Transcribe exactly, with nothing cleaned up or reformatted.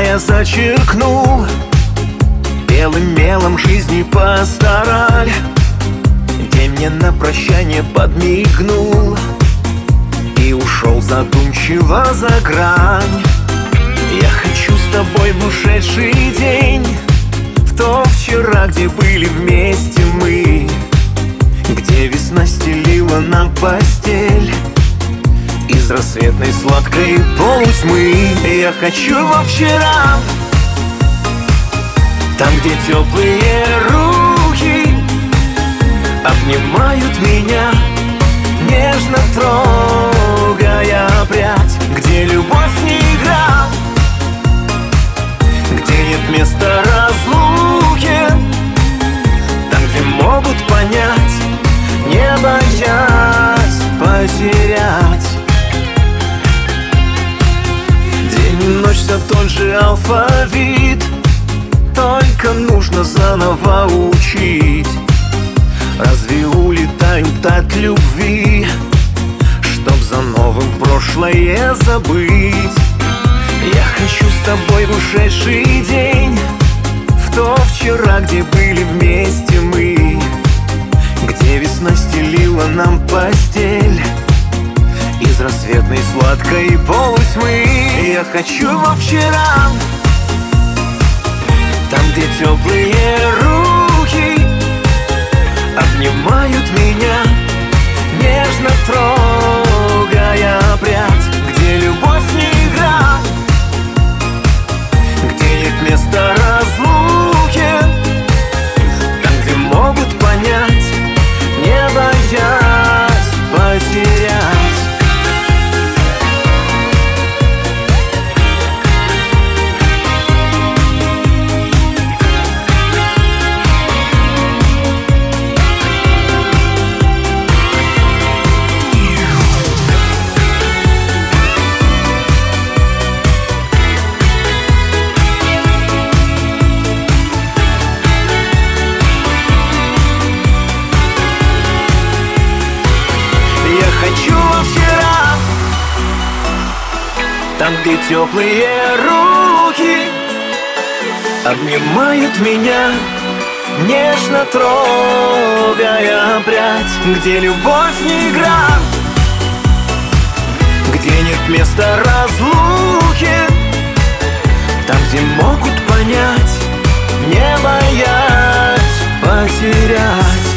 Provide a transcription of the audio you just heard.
я зачеркнул белым мелом жизни пастораль, где мне на прощание подмигнул и ушел задумчиво за грань. Я хочу с тобой в ушедший день, в то вчера, где были вместе мы, где весна стелила нам постель из рассветной сладкой полутьмы. Я хочу во вчера, там, где теплые руки обнимают меня, нежно трогая прядь, где любовь не игра, где нет места разлуке, там, где могут понять, не боясь потерять. День и ночь все тот же алфавит, только нужно заново учить. Разве улетают от любви, чтоб за новым прошлое забыть? Я хочу с тобой в ушедший день, в то вчера, где были вместе мы, где весна стелила нам постель из рассветной сладкой полутьмы. Я хочу во вчера, там, где теплые руки обнимают меня, нежно трогая прядь, где любовь не игра, где нет места разлуке, там, где могут понять, не боясь потерять. Хочу во вчера, там, где теплые руки обнимают меня, нежно трогая прядь, где любовь не игра, где нет места разлуки, там, где могут понять, не боясь потерять.